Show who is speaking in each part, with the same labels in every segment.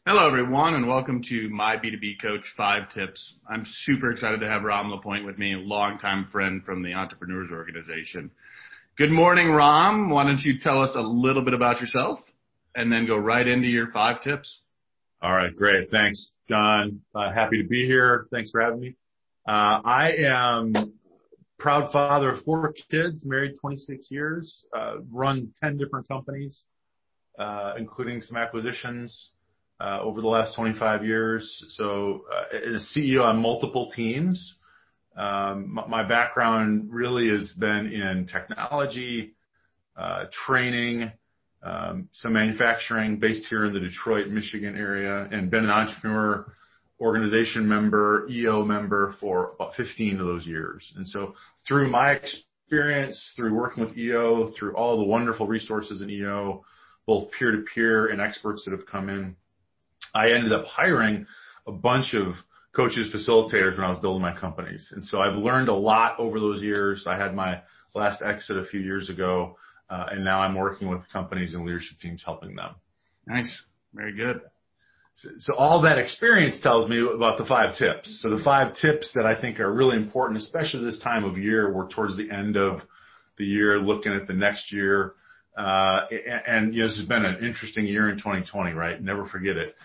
Speaker 1: Hello, everyone, and welcome to My B2B Coach 5 Tips. I'm super excited to have Ram Lapointe with me, a longtime friend from the Entrepreneurs Organization. Good morning, Ram. Why don't you tell us a little bit about yourself and then go right into your 5 tips?
Speaker 2: All right, great. Thanks, John. Happy to be here. Thanks for having me. I am proud father of 4 kids, married 26 years, run 10 different companies, including some acquisitions over the last 25 years. So as a CEO on multiple teams, my background really has been in technology, training, some manufacturing based here in the Detroit, Michigan area, and been an entrepreneur organization member, EO member for about 15 of those years. And so through my experience, through working with EO, through all the wonderful resources in EO, both peer-to-peer and experts that have come in, I ended up hiring a bunch of coaches, facilitators when I was building my companies. And so I've learned a lot over those years. I had my last exit a few years ago, and now I'm working with companies and leadership teams helping them.
Speaker 1: Nice. Very good.
Speaker 2: So all that experience tells me about the 5 tips. So the 5 tips that I think are really important, especially this time of year, we're towards the end of the year, looking at the next year. And this has been an interesting year in 2020, right? Never forget it.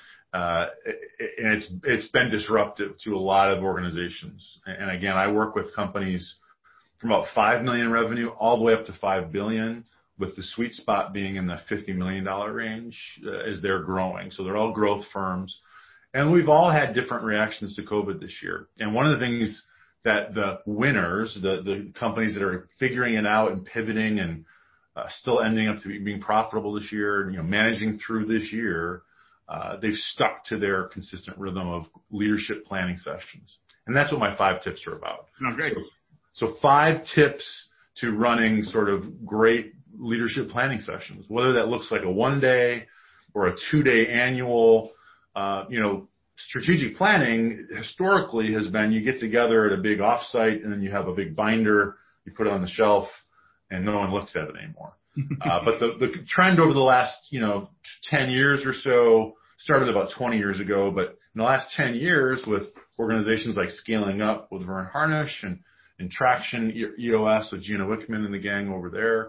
Speaker 2: And it's been disruptive to a lot of organizations. And again, I work with companies from about 5 million revenue all the way up to 5 billion, with the sweet spot being in the $50 million range as they're growing. So they're all growth firms. And we've all had different reactions to COVID this year. And one of the things that the winners, the companies that are figuring it out and pivoting and still ending up to being profitable this year, managing through this year, they've stuck to their consistent rhythm of leadership planning sessions. And that's what my 5 tips are about.
Speaker 1: Oh, great.
Speaker 2: So 5 tips to running sort of great leadership planning sessions, whether that looks like a 1-day or a 2-day annual. Strategic planning historically has been you get together at a big offsite and then you have a big binder, you put it on the shelf, and no one looks at it anymore. But the trend over the last, 10 years or so started about 20 years ago. But in the last 10 years, with organizations like Scaling Up with Vern Harnish and Traction EOS with Gina Wickman and the gang over there,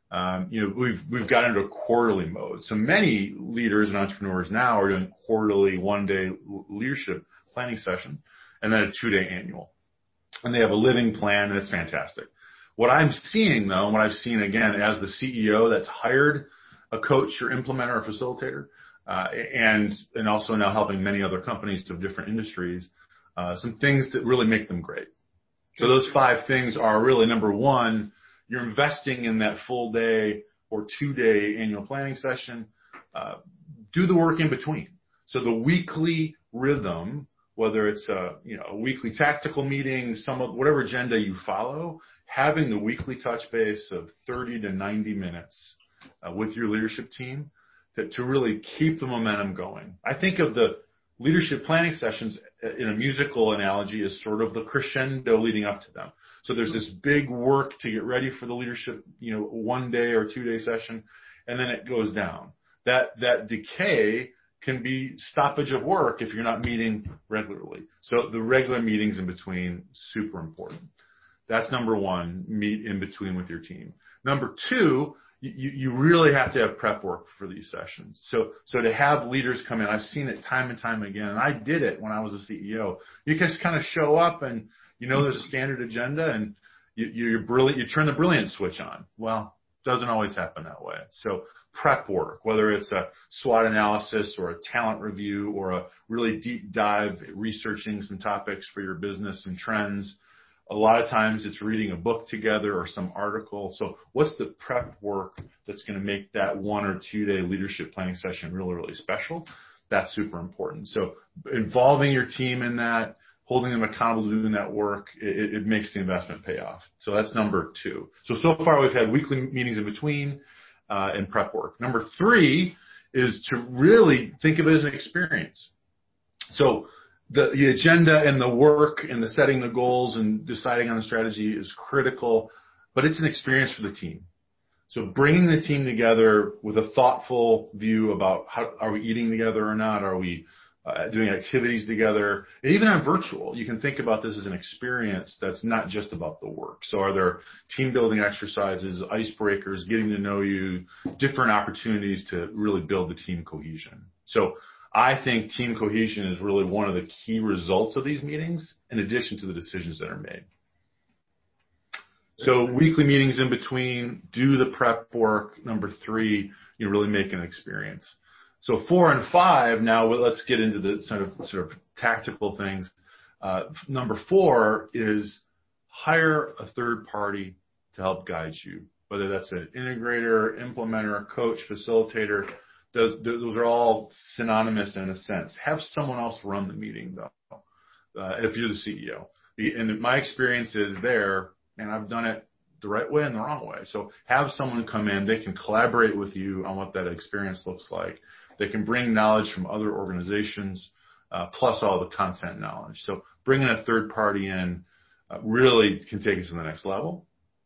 Speaker 2: we've got into a quarterly mode. So many leaders and entrepreneurs now are doing quarterly 1-day leadership planning session and then a 2-day annual. And they have a living plan, and it's fantastic. What I'm seeing, though, and what I've seen, again, as the CEO that's hired a coach or implementer or facilitator, and also now helping many other companies of different industries, some things that really make them great. So those 5 things are really, number 1, you're investing in that full day or 2-day annual planning session. Do the work in between. So the weekly rhythm, whether it's a weekly tactical meeting, whatever agenda you follow, having the weekly touch base of 30 to 90 minutes with your leadership team to really keep the momentum going. I think of the leadership planning sessions in a musical analogy as sort of the crescendo leading up to them. So there's this big work to get ready for the leadership, 1-day or 2-day session, and then it goes down. That decay can be stoppage of work if you're not meeting regularly. So the regular meetings in between, super important. That's number 1, meet in between with your team. Number 2, you really have to have prep work for these sessions. So to have leaders come in, I've seen it time and time again, and I did it when I was a CEO. You just kind of show up and there's a standard agenda and you're brilliant. You turn the brilliant switch on. Well, it doesn't always happen that way. So prep work, whether it's a SWOT analysis or a talent review or a really deep dive researching some topics for your business and trends. A lot of times it's reading a book together or some article. So what's the prep work that's going to make that 1 or 2-day leadership planning session really, really special? That's super important. So involving your team in that, holding them accountable to doing that work, it makes the investment pay off. So that's number 2. So far we've had weekly meetings in between and prep work. Number 3 is to really think of it as an experience. So the agenda and the work and the setting the goals and deciding on the strategy is critical, but it's an experience for the team. So bringing the team together with a thoughtful view about how are we eating together or not? Are we doing activities together? And even on virtual, you can think about this as an experience that's not just about the work. So are there team building exercises, icebreakers, getting to know you, different opportunities to really build the team cohesion? So I think team cohesion is really one of the key results of these meetings, in addition to the decisions that are made. So weekly meetings in between, do the prep work. Number 3, you really make an experience. So 4 and 5, now let's get into the sort of tactical things. Number 4 is hire a third party to help guide you, whether that's an integrator, implementer, coach, facilitator. Those are all synonymous in a sense. Have someone else run the meeting, though, if you're the CEO. And my experience is there, and I've done it the right way and the wrong way. So have someone come in. They can collaborate with you on what that experience looks like. They can bring knowledge from other organizations, plus all the content knowledge. So bringing a third party in really can take us to the next level.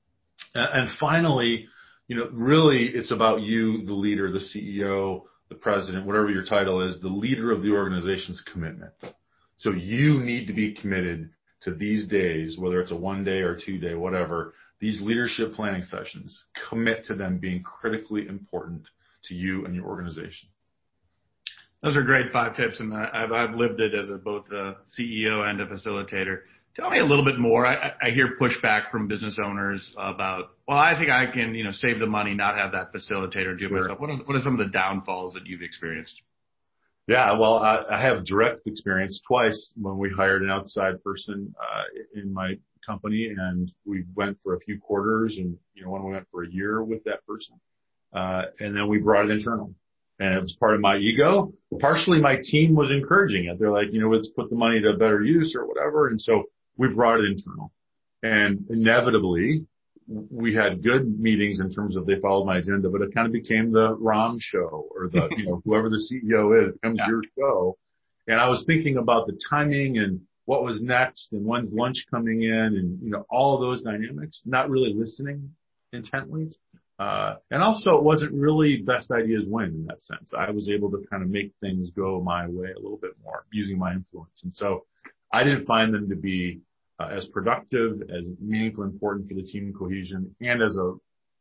Speaker 2: And finally, really it's about you, the leader, the CEO, the president, whatever your title is, the leader of the organization's commitment. So you need to be committed to these days, whether it's a 1-day or 2-day, whatever, these leadership planning sessions, commit to them being critically important to you and your organization.
Speaker 1: Those are great 5 tips, and I've lived it as both a CEO and a facilitator. Tell me a little bit more. I hear pushback from business owners about, well, I think I can, save the money, not have that facilitator do it myself. What are some of the downfalls that you've experienced?
Speaker 2: Yeah, well, I have direct experience twice when we hired an outside person in my company, and we went for a few quarters, and when we went for a year with that person, and then we brought it internal. And it was part of my ego. Partially, my team was encouraging it. They're like, let's put the money to better use or whatever. And so we brought it internal. And inevitably, we had good meetings in terms of they followed my agenda, but it kind of became the Ram show or the, whoever the CEO is, it becomes your show. And I was thinking about the timing and what was next and when's lunch coming in and, all of those dynamics, not really listening intently. And also it wasn't really best ideas win in that sense. I was able to kind of make things go my way a little bit more using my influence. And so I didn't find them to be as productive, as meaningful, important for the team cohesion. And as a,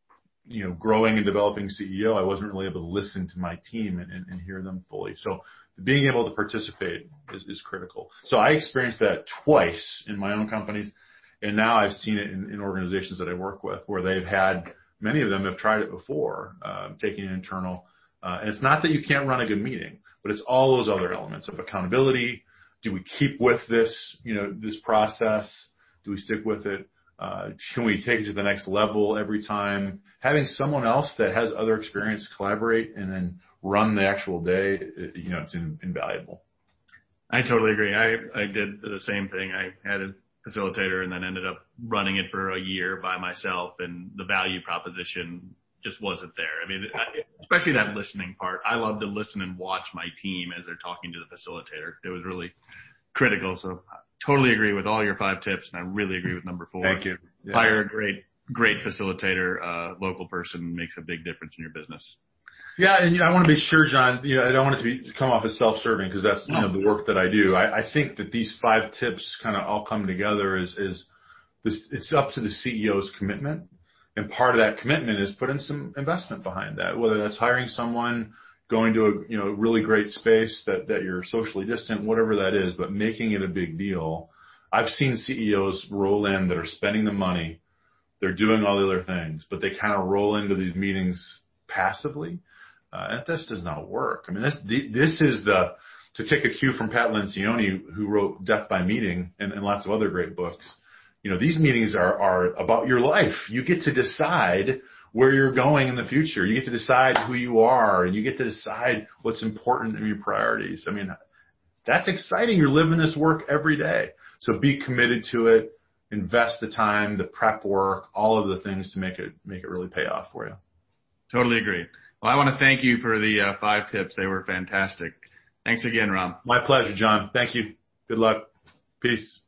Speaker 2: growing and developing CEO, I wasn't really able to listen to my team and hear them fully. So being able to participate is critical. So I experienced that twice in my own companies. And now I've seen it in organizations that I work with where they've had, many of them have tried it before, taking it internal. And it's not that you can't run a good meeting, but it's all those other elements of accountability. Do we keep with this, this process? Do we stick with it? Can we take it to the next level every time? Having someone else that has other experience collaborate and then run the actual day, it's invaluable.
Speaker 1: I totally agree. I did the same thing. I had a facilitator and then ended up running it for a year by myself, and the value proposition just wasn't there. I mean, especially that listening part. I love to listen and watch my team as they're talking to the facilitator. It was really critical. So I totally agree with all your 5 tips, and I really agree with number 4.
Speaker 2: Thank you. Yeah.
Speaker 1: Hire a great facilitator, local person makes a big difference in your business.
Speaker 2: Yeah, and I want to be sure, John, I don't want it to come off as self-serving because that's the work that I do. I think that these 5 tips kind of all come together is this. It's up to the CEO's commitment, and part of that commitment is putting some investment behind that, whether that's hiring someone, going to a really great space that you're socially distant, whatever that is, but making it a big deal. I've seen CEOs roll in that are spending the money, they're doing all the other things, but they kind of roll into these meetings passively. And this does not work. I mean, this is to take a cue from Pat Lencioni, who wrote Death by Meeting and lots of other great books. These meetings are about your life. You get to decide where you're going in the future. You get to decide who you are, and you get to decide what's important in your priorities. I mean, that's exciting. You're living this work every day. So be committed to it. Invest the time, the prep work, all of the things to make it really pay off for you.
Speaker 1: Totally agree. Well, I want to thank you for the 5 tips. They were fantastic. Thanks again, Ram.
Speaker 2: My pleasure, John. Thank you. Good luck. Peace.